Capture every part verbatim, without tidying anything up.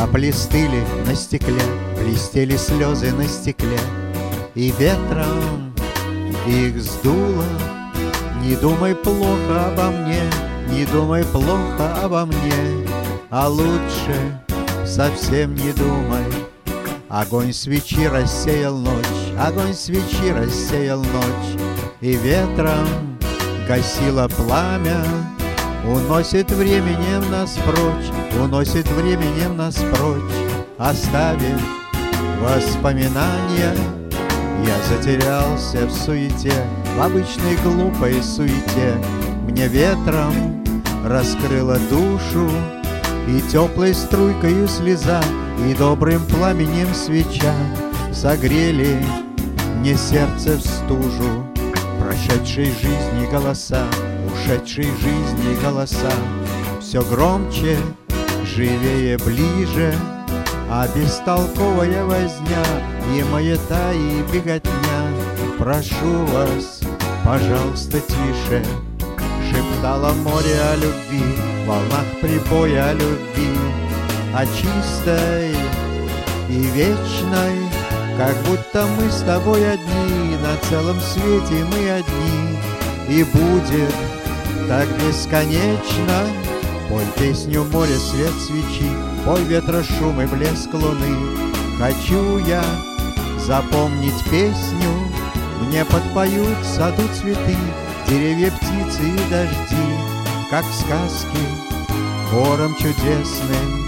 Капли стыли на стекле, блестели слезы на стекле, и ветром их сдуло. Не думай плохо обо мне, не думай плохо обо мне, а лучше совсем не думай. Огонь свечи рассеял ночь, огонь свечи рассеял ночь, и ветром гасило пламя. Уносит временем нас прочь, уносит временем нас прочь, оставив воспоминания. Я затерялся в суете, в обычной глупой суете. Мне ветром раскрыло душу, и теплой струйкою слеза, и добрым пламенем свеча согрели мне сердце в стужу. Прошедшей жизни голоса, ушедшей жизни голоса все громче, живее, ближе, а бестолковая возня и маята, и беготня. Прошу вас, пожалуйста, тише, шептало море о любви, в волнах прибоя о любви, о чистой и вечной, как будто мы с тобой одни, на целом свете мы одни, и будет так бесконечно. Пой песню моря, свет свечи, пой ветра шум и блеск луны. Хочу я запомнить песню, мне подпоют в саду цветы, деревья, птицы и дожди, как в сказке, хором чудесным.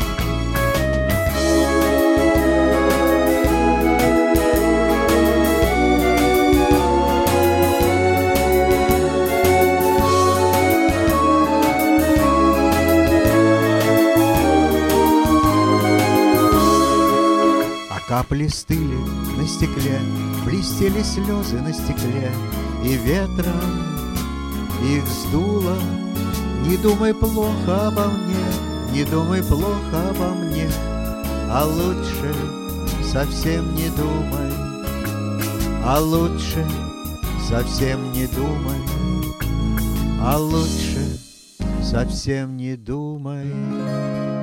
Капли стыли на стекле, блестели слезы на стекле, и ветром их сдуло. Не думай плохо обо мне, не думай плохо обо мне, а лучше совсем не думай, а лучше совсем не думай, а лучше совсем не думай.